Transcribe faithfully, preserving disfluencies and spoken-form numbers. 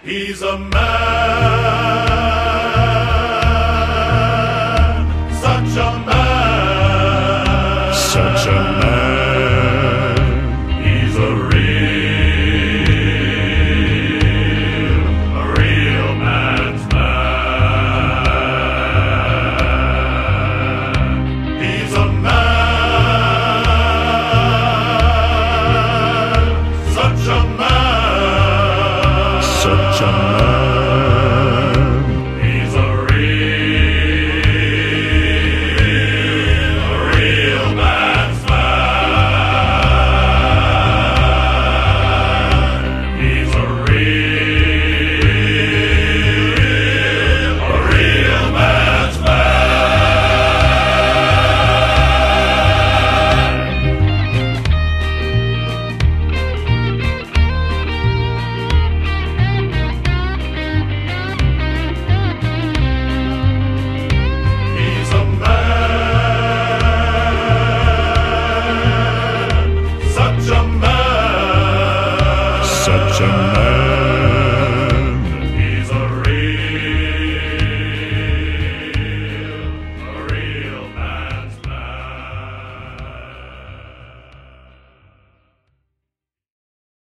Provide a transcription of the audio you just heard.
He's a man, such a man, such a man. He's a real, a real man's man. He's a man, such a man, such a man. He's a real, a real man's man. He's a real, a real man's man. He's a man, such a man, Such a man.